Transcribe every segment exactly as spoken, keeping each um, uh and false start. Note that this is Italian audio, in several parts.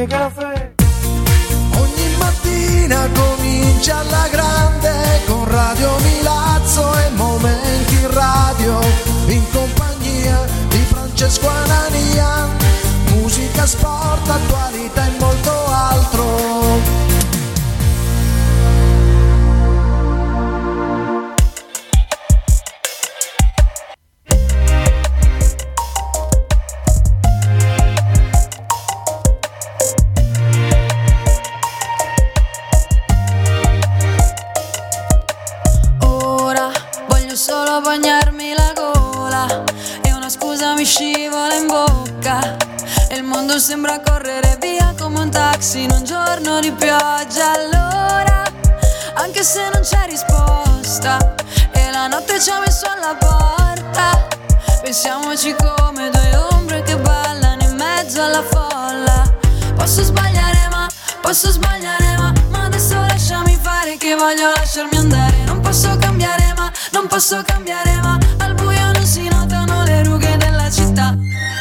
e caffè. Ogni mattina comincia alla grande con Radio Milazzo e Momenti Radio, in compagnia di Francesco Anania. Musica, sport, attualità e molto altro. Solo bagnarmi la gola e una scusa mi scivola in bocca e il mondo sembra correre via come un taxi in un giorno di pioggia. Allora, anche se non c'è risposta e la notte ci ha messo alla porta, pensiamoci come due ombre che ballano in mezzo alla folla. Posso sbagliare ma, posso sbagliare ma, ma adesso lasciami fare che voglio lasciarmi andare. Non posso cambiare ma, non posso cambiare ma, al buio non si notano le rughe della città.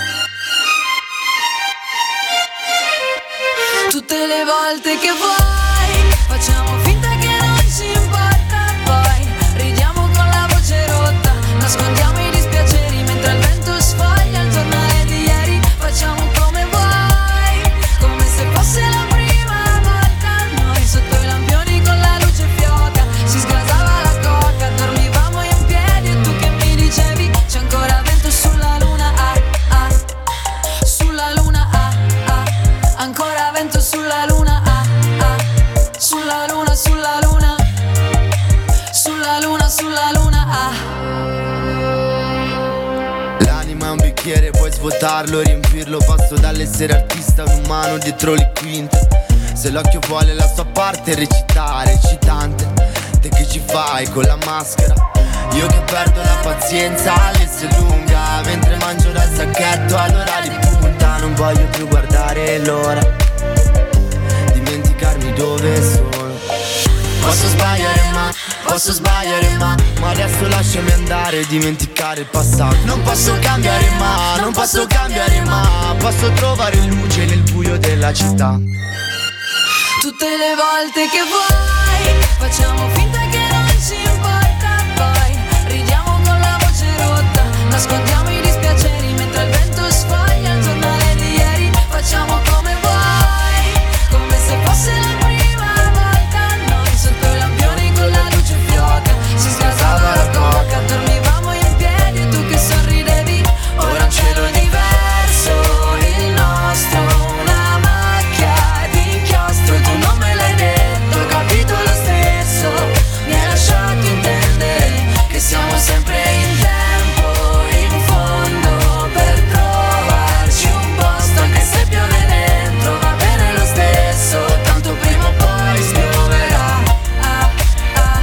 Tutte le volte che vuoi facciamo finta che non ci importa, poi ridiamo con la voce rotta, nascondiamo i dispiaceri mentre il vento sfoglia il giornale di ieri. Facciamo come vuoi, come se fosse la prima volta. Noi sotto i lampioni con la luce fioca, si sgasava la coca, dormivamo in piedi e tu che mi dicevi c'è ancora vento sulla luna, ah ah, sulla luna, ah ah, ancora vento sulla luna, ah ah, sulla luna, sulla luna, sulla luna, sulla luna, ah. L'anima è un bicchiere, puoi svuotarlo, riempirlo. Passo dall'essere artista a un umano dietro le quinte. Se l'occhio vuole la sua parte recitare, recitante. Te che ci fai con la maschera? Io che perdo la pazienza all'esse lunga, mentre mangio dal sacchetto all'ora di punta. Non voglio più guardare l'ora, dimenticarmi dove sono. Posso sbagliare ma, posso sbagliare ma, ma adesso lasciami andare, dimenticare il passato. Non posso cambiare ma, non posso cambiare ma, posso trovare luce nel buio della città. Tutte le volte che vuoi facciamo finta che non ci importa, poi ridiamo con la voce rotta, nascondiamo i dispiaceri mentre il vento sfoglia il giornale di ieri. Facciamo come vuoi, come se fosse la prima volta. Noi sotto i lampioni con la luce fioca, si sgasava la coca, dormivamo in piedi e tu che sorridevi. Ora un cielo diverso, il nostro, una macchia di inchiostro. Tu non me l'hai detto, ho capito lo stesso, mi hai lasciato intendere che siamo sempre in tempo, in fondo, per trovarci un posto. Anche se piove dentro va bene lo stesso, tanto prima o poi spioverà, ah, ah.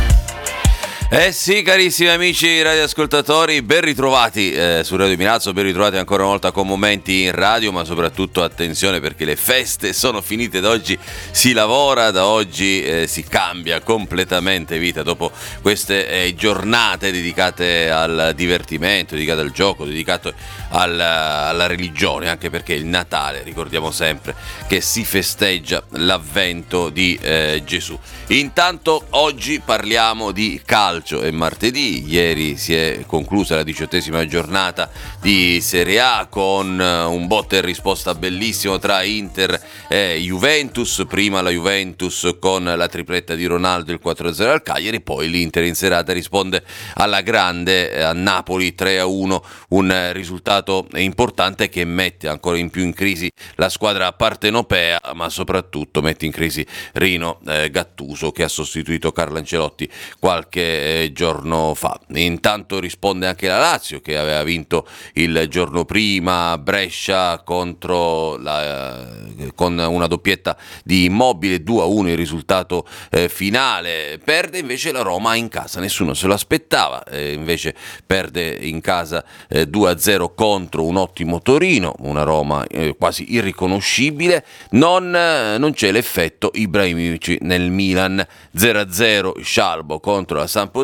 Eh sì, carissimi amici radioascoltatori, ben ritrovati eh, su Radio Milazzo, ben ritrovati ancora una volta con Momenti in Radio, ma soprattutto attenzione perché le feste sono finite, da oggi si lavora, da oggi eh, si cambia completamente vita dopo queste eh, giornate dedicate al divertimento, dedicate al gioco, dedicate al, alla religione, anche perché il Natale, ricordiamo sempre che si festeggia l'avvento di eh, Gesù. Intanto oggi parliamo di calcio, è martedì, ieri si è conclusa la diciottesima giornata di Serie A con un botta e risposta bellissimo tra Inter e Juventus, prima la Juventus con la tripletta di Ronaldo, il quattro a zero al Cagliari, poi l'Inter in serata risponde alla grande a Napoli tre a uno, un risultato importante che mette ancora in più in crisi la squadra partenopea, ma soprattutto mette in crisi Rino eh, Gattuso, che ha sostituito Carlo Ancelotti qualche eh, giorno fa. Intanto risponde anche la Lazio, che aveva vinto il giorno prima a Brescia contro la, eh, con una doppietta di Immobile, due a uno il risultato eh, finale. Perde invece la Roma in casa, nessuno se lo aspettava, eh, invece perde in casa eh, due a zero contro un ottimo Torino, una Roma eh, quasi irriconoscibile. Non, eh, non c'è l'effetto Ibrahimovic nel Milan, zero a zero Scialbo contro la Sampdoria,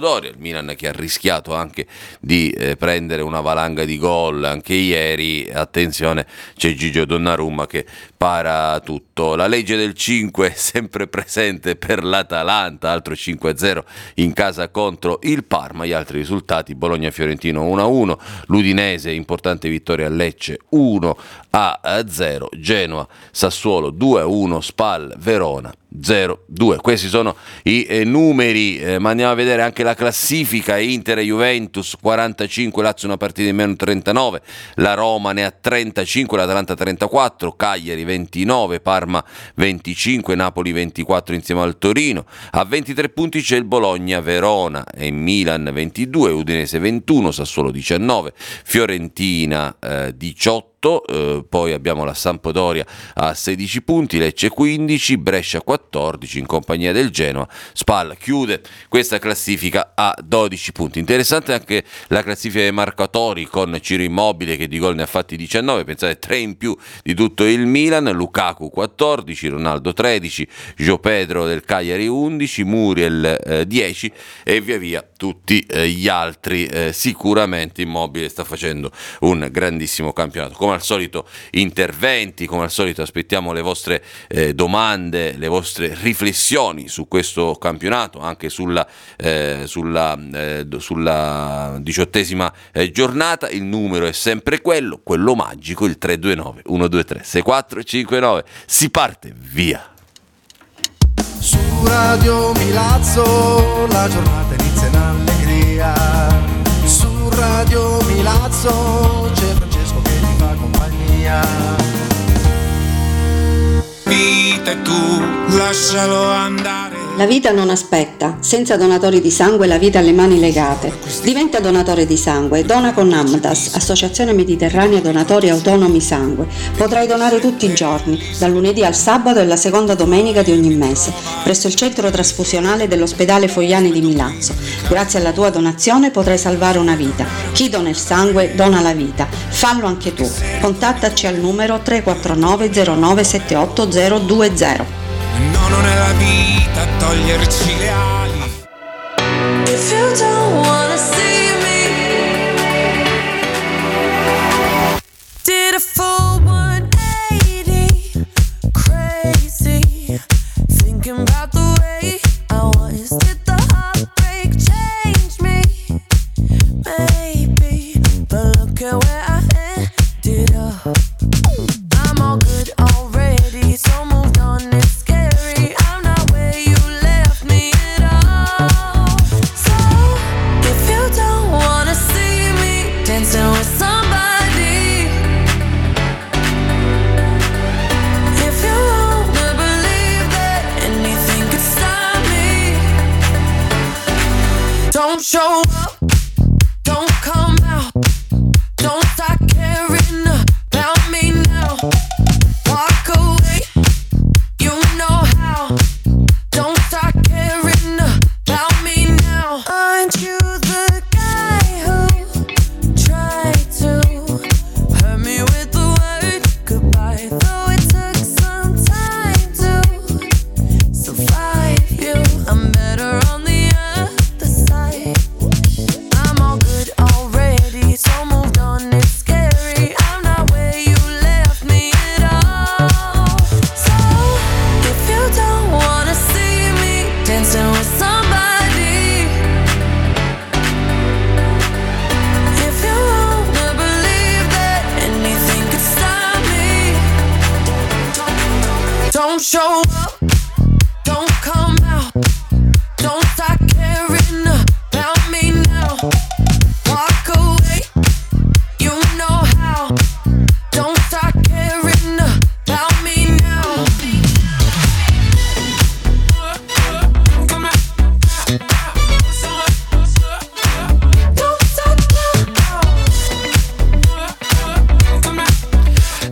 Sampdoria, il Milan che ha rischiato anche di eh, prendere una valanga di gol anche ieri. Attenzione, c'è Gigio Donnarumma che para tutto. La legge del cinque è sempre presente per l'Atalanta, altro cinque a zero in casa contro il Parma. Gli altri risultati: Bologna-Fiorentino uno a uno, l'Udinese importante vittoria a Lecce uno a zero, Genoa-Sassuolo due a uno, Spal Verona zero due. Questi sono i eh, numeri, eh, ma andiamo a vedere anche la classifica. Inter e Juventus quarantacinque, Lazio una partita in meno trentanove, la Roma ne ha trentacinque, l'Atalanta trentaquattro, Cagliari ventinove, Parma venticinque, Napoli ventiquattro insieme al Torino. A ventitré punti c'è il Bologna, Verona e Milan ventidue, Udinese ventuno, Sassuolo diciannove, Fiorentina eh, diciotto. Eh, poi abbiamo la Sampdoria a sedici punti, Lecce quindici, Brescia quattordici in compagnia del Genoa. Spal chiude questa classifica a dodici punti. Interessante anche la classifica dei marcatori, con Ciro Immobile che di gol ne ha fatti diciannove, pensate tre in più di tutto il Milan, Lukaku quattordici, Ronaldo tredici, Gio Pedro del Cagliari undici, Muriel eh, dieci e via via tutti eh, gli altri. Eh, sicuramente Immobile sta facendo un grandissimo campionato. Come al solito interventi, come al solito aspettiamo le vostre eh, domande, le vostre riflessioni su questo campionato, anche sulla, eh, sulla, eh, sulla diciottesima eh, giornata. Il numero è sempre quello, quello magico, il tre due nove uno due tre sei quattro cinque nove. Si parte, via! Su Radio Milazzo la giornata inizia in allegria. Su Radio Milazzo c'è Francesco che ti fa compagnia. Vita e tu, lascialo andare. La vita non aspetta, senza donatori di sangue la vita ha le mani legate. Diventa donatore di sangue, dona con Amdas, Associazione Mediterranea Donatori Autonomi Sangue. Potrai donare tutti i giorni, dal lunedì al sabato e la seconda domenica di ogni mese, presso il centro trasfusionale dell'ospedale Fogliani di Milazzo. Grazie alla tua donazione potrai salvare una vita. Chi dona il sangue dona la vita. Fallo anche tu. Contattaci al numero tre quattro nove zero nove sette otto zero due zero. No, non è la vita toglierci le ali. If you don't wanna see me, did a full one eighty, crazy, thinking about the way I was. Did the heartbreak change me? Maybe, but look at where I ended up. I'm all good already, so moved on. It's scary, I'm not where you left me at all. So if you don't wanna see me dancing with somebody, if you wanna believe that anything could stop me, don't show up, don't come out, don't start caring about me now. Walk away, you know how. Don't start caring about me now. Aren't you the guy who tried to hurt me with the word goodbye? Though it took some time to survive you, I'm better on the other side. I'm all good already, so moved on. It's scary, I'm not where you left me at all. So if you don't wanna see me dancing with somebody, if you wanna believe that anything could stop me, don't show up, don't come out, don't start caring about me now. Walk away, you know how. Don't start caring about me now.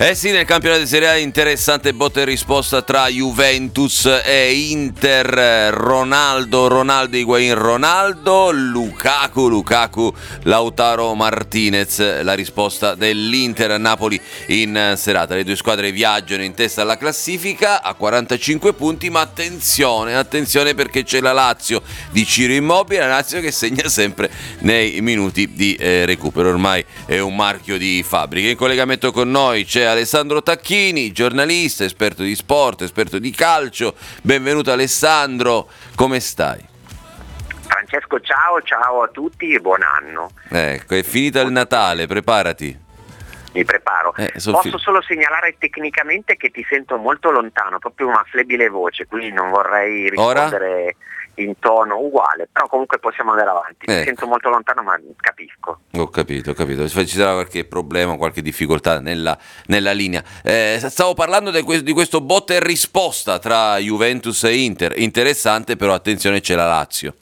Eh sì, nel campionato di Serie A interessante botta e risposta tra Juventus e Inter. Ronaldo, Ronaldo, Higuaín, Ronaldo, Lukaku, Lukaku, Lautaro Martinez. La risposta dell'Inter a Napoli in serata. Le due squadre viaggiano in testa alla classifica a quarantacinque punti, ma attenzione, attenzione perché c'è la Lazio di Ciro Immobile, la Lazio che segna sempre nei minuti di eh, recupero, ormai è un marchio di fabbrica. In collegamento con noi c'è Alessandro Tacchini, giornalista, esperto di sport, esperto di calcio. Benvenuto Alessandro, come stai? Francesco, ciao, ciao a tutti e buon anno. Ecco, è finito il Natale, preparati. Mi preparo. Eh, Posso fi- solo segnalare tecnicamente che ti sento molto lontano, proprio una flebile voce, quindi non vorrei rispondere Ora? in tono uguale, però comunque possiamo andare avanti. Ti Ecco. sento molto lontano, ma capisco. Ho capito, ho capito. Ci sarà qualche problema, qualche difficoltà nella, nella linea. Eh, stavo parlando di questo, di questo botta e risposta tra Juventus e Inter. Interessante, però attenzione, c'è la Lazio.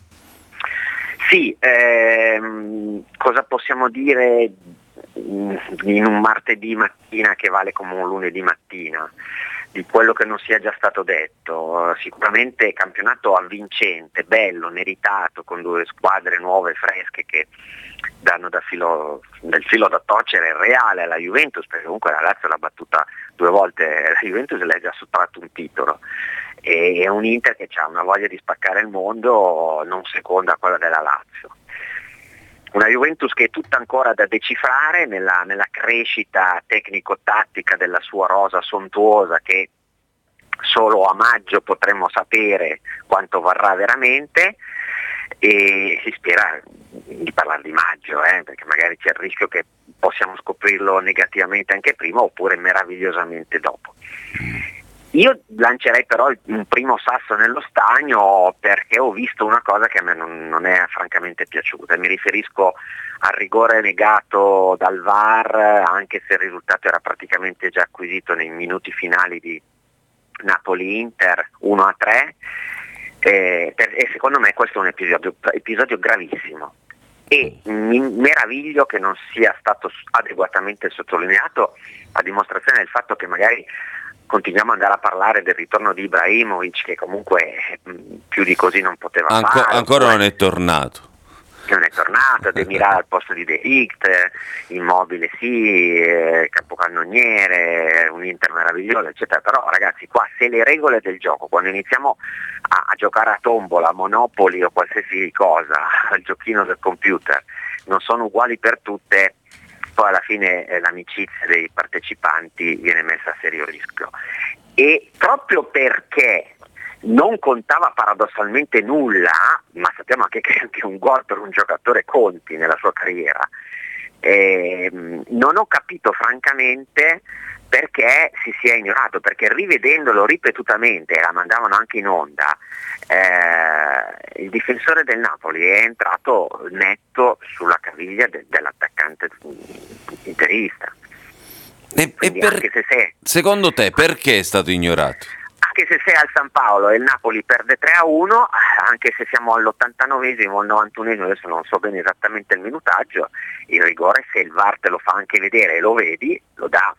Sì, ehm, cosa possiamo dire in un martedì mattina che vale come un lunedì mattina, di quello che non sia già stato detto? Sicuramente campionato avvincente, bello, meritato, con due squadre nuove, fresche, che danno da filo, del filo da torcere reale alla Juventus, perché comunque la Lazio l'ha battuta due volte, la Juventus le ha già sottratto un titolo, e è un Inter che ha una voglia di spaccare il mondo non seconda a quella della Lazio. Una Juventus che è tutta ancora da decifrare nella, nella crescita tecnico-tattica della sua rosa sontuosa, che solo a maggio potremo sapere quanto varrà veramente, e si spera di parlare di maggio, eh, perché magari c'è il rischio che possiamo scoprirlo negativamente anche prima oppure meravigliosamente dopo. Io lancerei però un primo sasso nello stagno perché ho visto una cosa che a me non, non è francamente piaciuta. Mi riferisco al rigore negato dal V A R, anche se il risultato era praticamente già acquisito nei minuti finali di Napoli-Inter uno a tre, eh, per, e secondo me questo è un episodio, episodio gravissimo. E mi meraviglio che non sia stato adeguatamente sottolineato, a dimostrazione del fatto che magari continuiamo ad andare a parlare del ritorno di Ibrahimovic, che comunque mh, più di così non poteva Anco, fare. Ancora non è tornato. Che non è tornato, De Miral al posto di De Ligt, Immobile sì, eh, capocannoniere, un Inter meraviglioso, eccetera. Però ragazzi, qua se le regole del gioco, quando iniziamo a, a giocare a tombola, a Monopoli o qualsiasi cosa, al giochino del computer, non sono uguali per tutte, poi alla fine eh, l'amicizia dei partecipanti viene messa a serio rischio. E proprio perché non contava paradossalmente nulla, ma sappiamo anche che anche un gol per un giocatore conti nella sua carriera, eh, non ho capito francamente perché si sia ignorato, perché rivedendolo ripetutamente, la mandavano anche in onda, eh, il difensore del Napoli è entrato netto sulla caviglia de- dell'attaccante interista. E, e per, anche se sei, secondo te perché è stato ignorato? Anche se sei al San Paolo e il Napoli perde tre a uno, anche se siamo all'ottantanovesimo o al novantunesimo, adesso non so bene esattamente il minutaggio, il rigore, se il V A R te lo fa anche vedere e lo vedi, lo dà.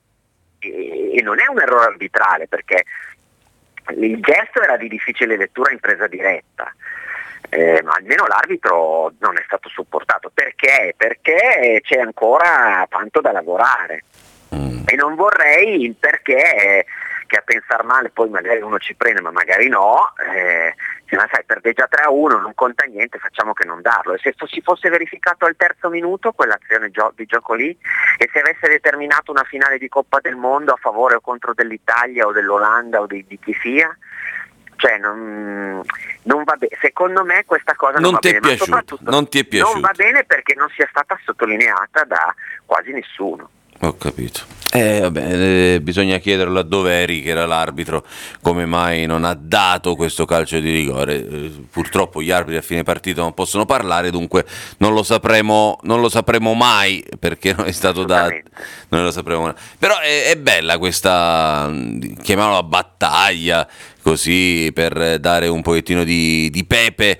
E, e non è un errore arbitrale, perché il gesto era di difficile lettura in presa diretta, eh, ma almeno l'arbitro non è stato supportato. Perché? Perché c'è ancora tanto da lavorare, mm. e non vorrei il perché, che a pensar male poi magari uno ci prende ma magari no, eh, ma sai, perde già tre a uno, non conta niente, facciamo che non darlo. E se si fosse verificato al terzo minuto quell'azione gio- di gioco lì, e se avesse determinato una finale di Coppa del Mondo a favore o contro dell'Italia o dell'Olanda o di, di chi sia, cioè non, non va bene. Secondo me questa cosa non, non va ti bene, è piaciuto, ma soprattutto non ti è piaciuto. Non va bene perché non sia stata sottolineata da quasi nessuno. Ho capito. Eh, vabbè, eh, bisogna chiederlo a Doveri, che era l'arbitro, come mai non ha dato questo calcio di rigore. Eh, purtroppo gli arbitri a fine partita non possono parlare, dunque non lo sapremo, non lo sapremo mai, perché non è stato dato. Non lo sapremo mai. Però è, è bella questa, chiamiamola battaglia, così per dare un pochettino di, di pepe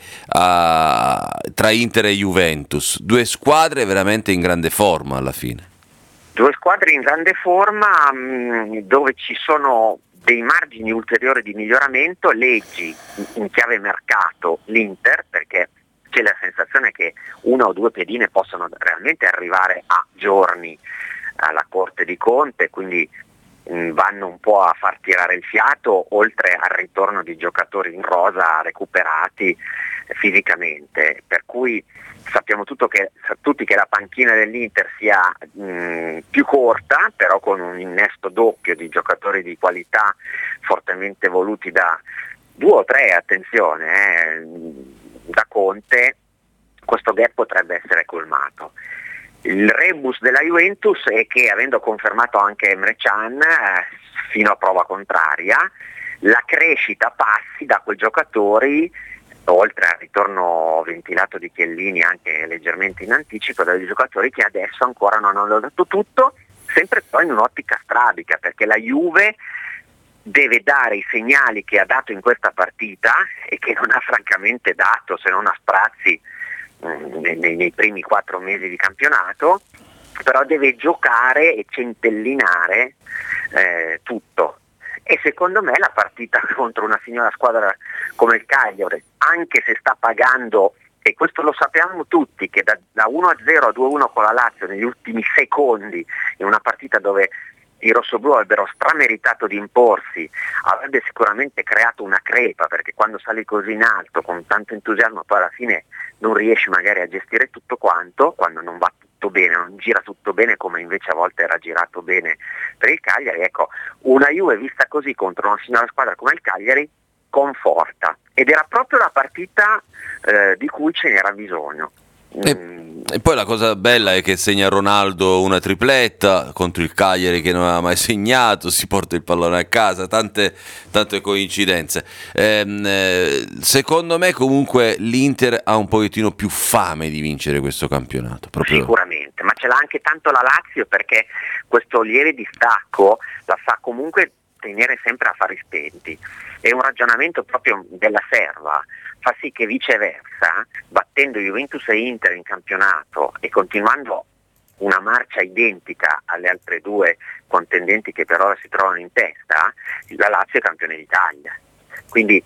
a, tra Inter e Juventus. Due squadre veramente in grande forma alla fine. Due squadre in grande forma, mh, dove ci sono dei margini ulteriori di miglioramento. Leggi in chiave mercato l'Inter, perché c'è la sensazione che una o due pedine possano realmente arrivare a giorni alla corte di Conte, quindi mh, vanno un po' a far tirare il fiato, oltre al ritorno di giocatori in rosa recuperati fisicamente, per cui sappiamo tutto che, tutti che la panchina dell'Inter sia mh, più corta, però con un innesto doppio di giocatori di qualità fortemente voluti da due o tre, attenzione, eh, da Conte, questo gap potrebbe essere colmato. Il rebus della Juventus è che, avendo confermato anche Emre Can eh, fino a prova contraria, la crescita passi da quei giocatori, oltre al ritorno ventilato di Chiellini anche leggermente in anticipo, dai giocatori che adesso ancora non hanno dato tutto, sempre poi in un'ottica strabica, perché la Juve deve dare i segnali che ha dato in questa partita e che non ha francamente dato, se non a sprazzi, mh, nei, nei primi quattro mesi di campionato, però deve giocare e centellinare eh, tutto. E secondo me la partita contro una signora squadra come il Cagliari, anche se sta pagando, e questo lo sappiamo tutti, che da, da uno a zero a due a uno con la Lazio negli ultimi secondi, in una partita dove i rossoblù avrebbero strameritato di imporsi, avrebbe sicuramente creato una crepa, perché quando sali così in alto con tanto entusiasmo poi alla fine non riesci magari a gestire tutto quanto, quando non va tutto bene, non gira tutto bene come invece a volte era girato bene per il Cagliari. Ecco, una Juve vista così contro una signora squadra come il Cagliari conforta, ed era proprio la partita eh, di cui ce n'era bisogno. E, e poi la cosa bella è che segna Ronaldo una tripletta contro il Cagliari che non aveva mai segnato, si porta il pallone a casa, tante, tante coincidenze. Ehm, eh, secondo me comunque l'Inter ha un pochettino più fame di vincere questo campionato. Proprio. Sicuramente, ma ce l'ha anche tanto la Lazio, perché questo lieve distacco la fa comunque tenere sempre a fari spenti. È un ragionamento proprio della serva, fa sì che viceversa, battendo Juventus e Inter in campionato e continuando una marcia identica alle altre due contendenti che per ora si trovano in testa, la Lazio è campione d'Italia. Quindi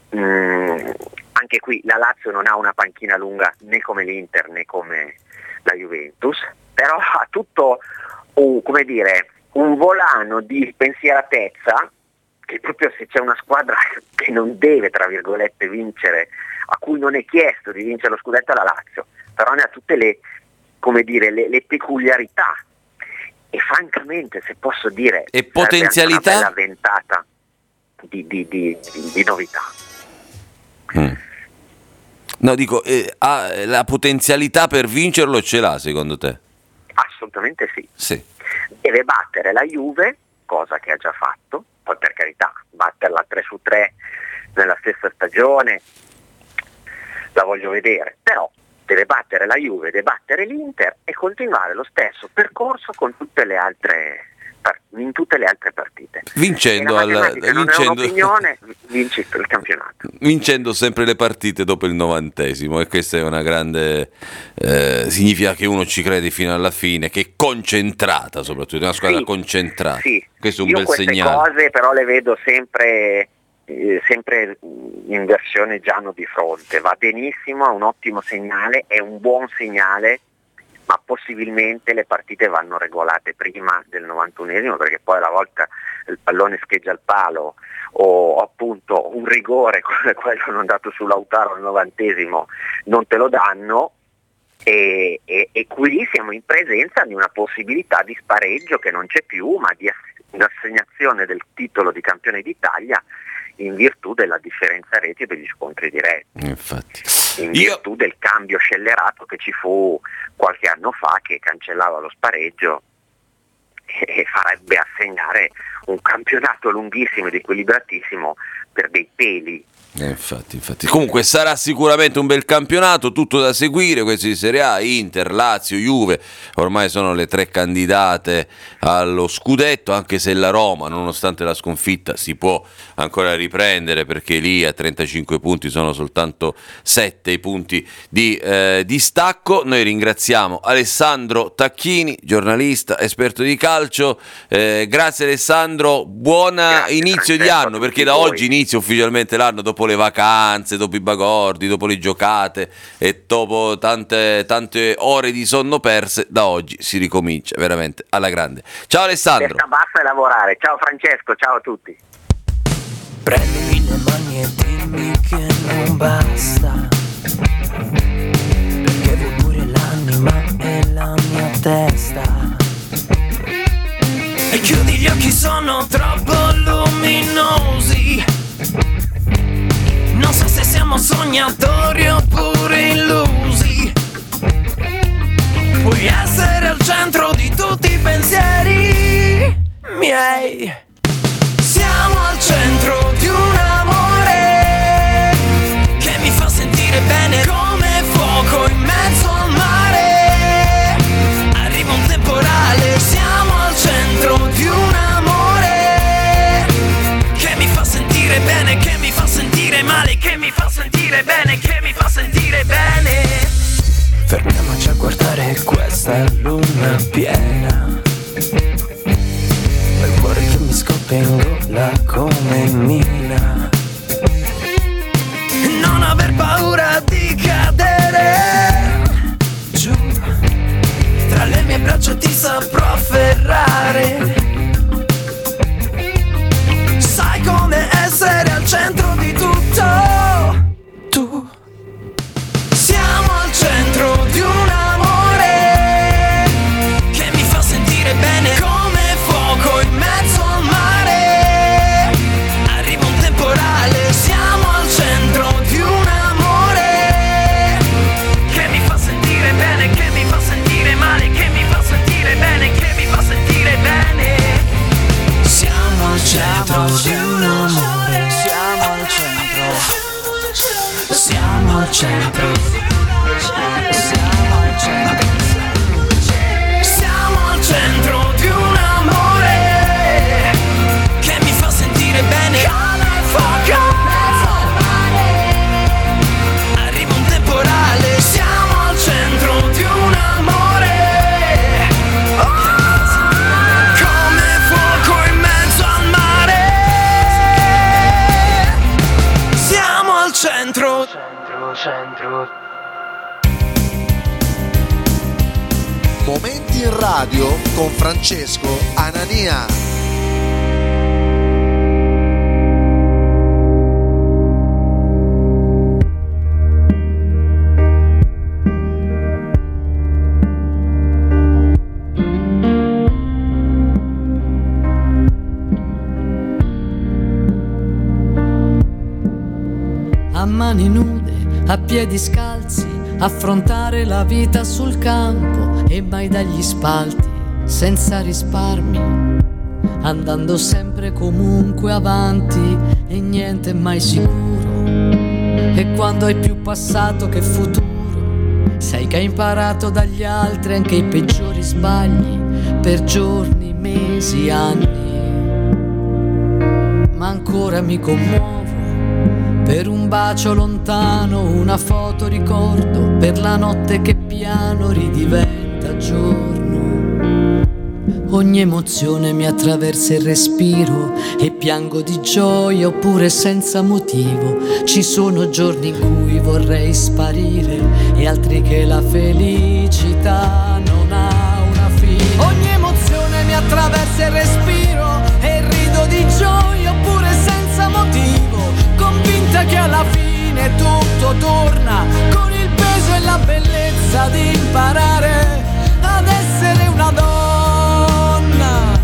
mh, anche qui la Lazio non ha una panchina lunga né come l'Inter né come la Juventus, però ha tutto un, come dire, un volano di spensieratezza, che proprio se c'è una squadra che non deve, tra virgolette, vincere, a cui non è chiesto di vincere lo scudetto, è la Lazio, però ne ha tutte le, come dire, le, le peculiarità, e francamente, se posso dire, e potenzialità, una bella ventata di, di, di, di, di novità. Mm. No, dico, eh, ha la potenzialità per vincerlo, ce l'ha secondo te? Assolutamente sì. Sì. Deve battere la Juve, cosa che ha già fatto, poi per carità, batterla tre su tre nella stessa stagione la voglio vedere, però deve battere la Juve, deve battere l'Inter e continuare lo stesso percorso con tutte le altre in tutte le altre partite. Vincendo, al, non vincendo, è un'opinione, vinci il campionato. Vincendo sempre le partite dopo il novantesimo, e questa è una grande eh, significa che uno ci crede fino alla fine, che è concentrata, soprattutto una squadra sì, concentrata. Sì. Questo è un Io bel queste segnale. Cose però le vedo sempre eh, sempre in versione giallo di fronte. Va benissimo, è un ottimo segnale, è un buon segnale, ma possibilmente le partite vanno regolate prima del novantunesimo, perché poi alla volta il pallone scheggia il palo o appunto un rigore come quello non dato su Lautaro al novantesimo non te lo danno, e, e, e qui siamo in presenza di una possibilità di spareggio che non c'è più, ma di assegnazione del titolo di campione d'Italia in virtù della differenza reti e degli scontri diretti. Infatti. In Io... virtù del cambio scellerato che ci fu qualche anno fa, che cancellava lo spareggio e farebbe assegnare un campionato lunghissimo ed equilibratissimo per dei peli. Eh, infatti, infatti. Comunque sarà sicuramente un bel campionato, tutto da seguire, questi di Serie A, Inter, Lazio, Juve, ormai sono le tre candidate allo scudetto, anche se la Roma, nonostante la sconfitta, si può ancora riprendere, perché lì a trentacinque punti sono soltanto sette i punti di eh, distacco. Noi ringraziamo Alessandro Tacchini, giornalista, esperto di calcio, eh, grazie Alessandro, buon inizio di anno, perché da oggi inizia ufficialmente l'anno, dopo le vacanze, dopo i bagordi, dopo le giocate e dopo tante, tante ore di sonno perse, da oggi si ricomincia veramente alla grande. Ciao Alessandro. Testa bassa e lavorare. Ciao Francesco, ciao a tutti. Prendimi le mani e dimmi che non basta, perché vuoi pure l'anima e la mia testa. E chiudi gli occhi, sono troppo luminosi. Non so se siamo sognatori oppure illusi. Puoi essere al centro di tutti i pensieri miei. Siamo al centro di un amore che mi fa sentire bene come fuoco in mezzo al mare. Arriva un temporale, siamo al centro di un amore che mi fa sentire bene, che mi fa sentire male, che mi fa sentire bene, che mi fa sentire bene. Fermiamoci a guardare questa luna piena, quel cuore che mi scoppia in gola come mina. Non aver paura di cadere giù, tra le mie braccia ti saprò afferrare. Sai come essere al centro di tutto, tu. Siamo al centro di un amore che mi fa sentire bene come fuoco in mezzo al mare. Arriva un temporale, siamo al centro di un amore che mi fa sentire bene, che mi fa sentire male, che mi fa sentire bene, che mi fa sentire bene. Siamo al centro di un amore, siamo al centro, siamo al centro, siamo al centro, siamo al centro di un amore che mi fa sentire bene come fuoco. Arriva un temporale, siamo al centro di un amore come fuoco in mezzo al mare. Siamo al centro, centro, centro. Momenti in radio con Francesco Anania. A mani nude, a piedi scalzi, affrontare la vita sul campo e mai dagli spalti, senza risparmi, andando sempre comunque avanti e niente mai sicuro. E quando hai più passato che futuro, sai che hai imparato dagli altri anche i peggiori sbagli, per giorni, mesi, anni. Ma ancora mi commuovo per un bacio lontano, una foto ricordo, per la notte che piano ridiventa giorno. Ogni emozione mi attraversa il respiro e piango di gioia oppure senza motivo. Ci sono giorni in cui vorrei sparire e altri che la felicità non ha una fine. Ogni emozione mi attraversa il respiro e rido di gioia oppure senza motivo, convinta che alla fine tutto torna, con il peso e la bellezza di imparare ad essere una donna.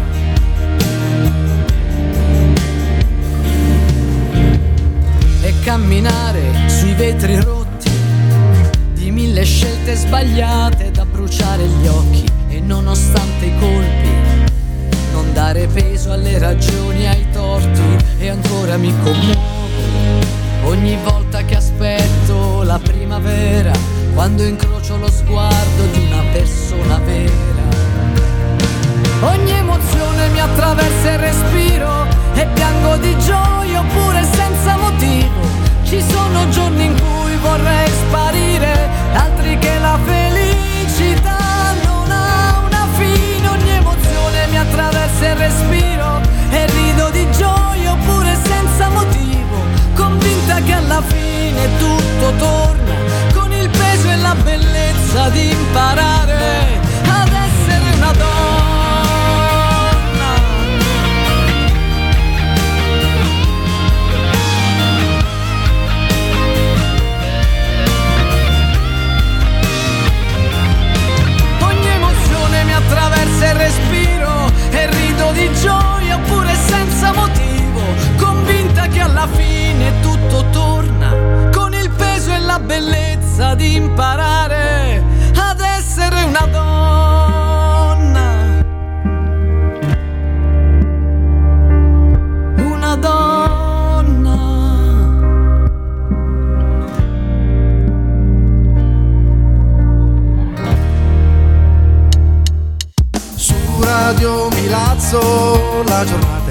E camminare sui vetri rotti di mille scelte sbagliate da bruciare gli occhi, e nonostante i colpi non dare peso alle ragioni, ai torti, e ancora mi commuovo ogni volta che aspetto la primavera, quando incrocio lo sguardo di una persona vera. Ogni emozione mi attraversa il respiro e piango di gioia oppure senza motivo. Ci sono giorni in cui vorrei sparire, altri che la felicità non ha una fine. Ogni emozione mi attraversa il respiro e rido di gioia oppure senza motivo, convinta che alla fine tutto torna, con il peso e la bellezza di imparare ad essere una donna. Ogni emozione mi attraversa il respiro e rido di gioia oppure senza motivo, convinta che alla fine tutto torna, con il peso e la bellezza di imparare ad essere una donna. Una donna. Su Radio Milazzo la giornata